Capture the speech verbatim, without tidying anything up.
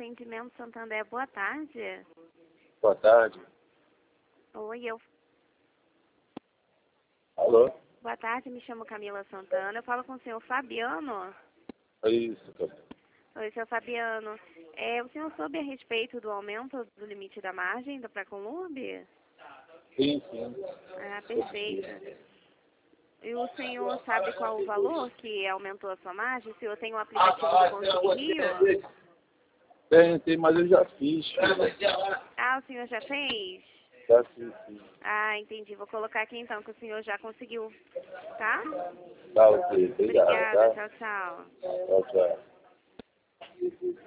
Atendimento Santander, boa tarde. Boa tarde. Oi, eu... Alô? Boa tarde, me chamo Camila Santana. Eu falo com o senhor Fabiano. É isso, cara. Oi, senhor Fabiano. É, o senhor soube a respeito do aumento do limite da margem da Pracomurb? Sim, sim. Ah, perfeito. E o senhor sabe qual o valor que aumentou a sua margem? O senhor tem o aplicativo do Conselho Rio? Tem, tem, mas eu já fiz. Ah, o senhor já fez? Já fiz, sim. Ah, entendi. Vou colocar aqui então que o senhor já conseguiu, tá? Tá, ok. Obrigado, Obrigada, tá? tchau, tchau. Tchau, tchau.